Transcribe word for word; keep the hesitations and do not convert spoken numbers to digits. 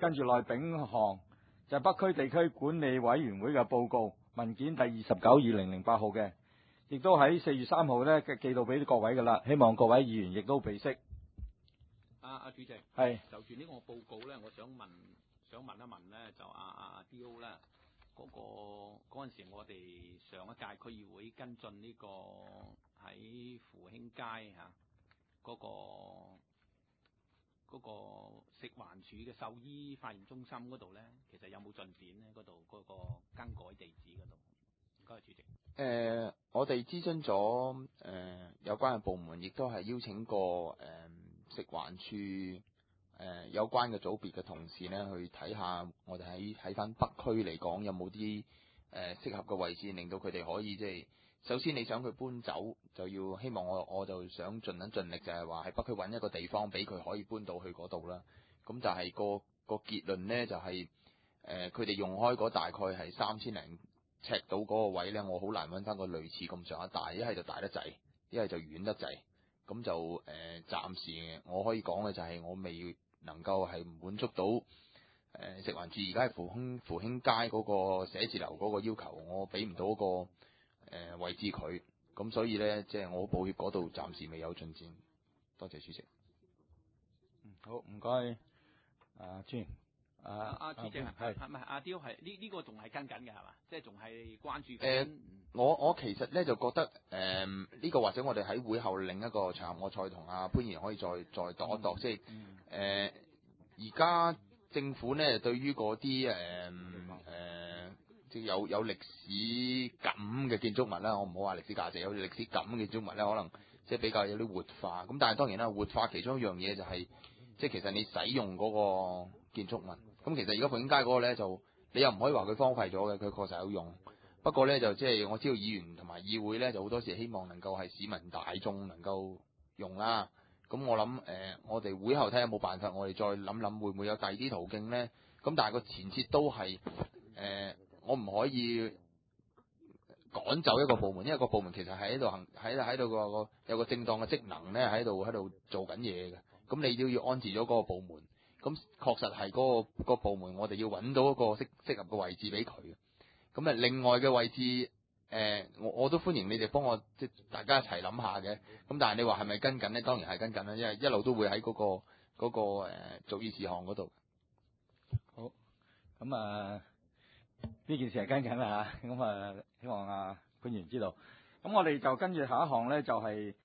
跟住內丙項就係、北區地區管理委員會嘅報告文件第二十九二零零八號嘅，亦都喺四月三號咧寄到俾各位噶啦，希望各位議員亦都備悉。 阿阿主席， 係就住呢個報告咧，我想問想問一問咧，就阿阿阿 D.O. 咧嗰個嗰陣時，我哋上一屆區議會跟進呢個喺富興街嚇嗰個嗰個食環署嘅獸醫化驗中心嗰度咧，其實有冇進展咧？嗰度嗰個更改地址嗰度，唔該，主席。 誒、呃，我哋諮詢咗誒有關嘅部門，亦都係邀請過誒、呃、食環署誒、呃、有關嘅組別嘅同事咧，去睇下我哋喺喺翻北區嚟講有冇啲誒適合嘅位置，令到佢哋可以即係首先你想佢搬走，就要希望我我就想盡緊盡力，就係話喺北區揾一個地方俾佢可以搬到去嗰度啦。咁就係個個結論咧，就係誒佢哋用開嗰大概係三千零尺到嗰個位咧，我好難揾翻個類似咁上下大，一係就大得滯，一係就遠得滯。咁就誒、呃、暫時我可以講嘅就係我未能夠係滿足到誒、呃、食環署而家喺富興富興街嗰個寫字樓嗰個要求，我俾唔到一個誒、呃、位置佢。咁所以咧，即係我保協嗰度暫時未有進展。多謝主席。 嗯，好，唔該，阿專。 啊啊主席係係咪阿雕係呢呢個仲係跟緊嘅係嘛？即係仲係關注緊。誒、 呃，我我其實咧就覺得誒呢、呃這個或者我哋喺會後另一個場合，我再同阿潘議員可以再再度一度，即係誒而家政府咧對於嗰啲誒誒即係有有歷史感嘅建築物啦，我唔好話歷史價值，有歷史感嘅建築物咧，可能即係比較有啲活化。咁但係當然啦，活化其中一樣嘢就係、是、即係其實你使用嗰個建築物。咁其實而家富興街嗰個咧就你又唔可以話佢荒廢咗嘅，佢確實有用。不過咧就即係我知道議員同埋議會咧就好多時希望能夠係市民大眾能夠用啦。咁我諗誒、呃，我哋會後睇下有冇辦法，我哋再諗諗會唔會有第二啲途徑咧。咁但係個前設都係誒、呃，我唔可以趕走一個部門，因為個部門其實係喺度行喺喺度個有個正當嘅職能咧喺度喺度做緊嘢嘅。咁你都要安置咗嗰個部門。咁確實係嗰、嗰個、嗰個部門，我哋要揾到一個適適合嘅位置俾佢。咁啊，另外嘅位置，誒、呃，我我都歡迎你哋幫我，即係大家一齊諗下嘅。咁但係你話係咪跟緊咧？當然係跟緊啦，因為一路都會喺嗰、嗰個嗰、嗰個誒注意事項嗰度。 好，咁啊呢件事係跟緊啦嚇，咁啊希望啊潘議員知道。咁我哋就跟住下一項咧，就係、是。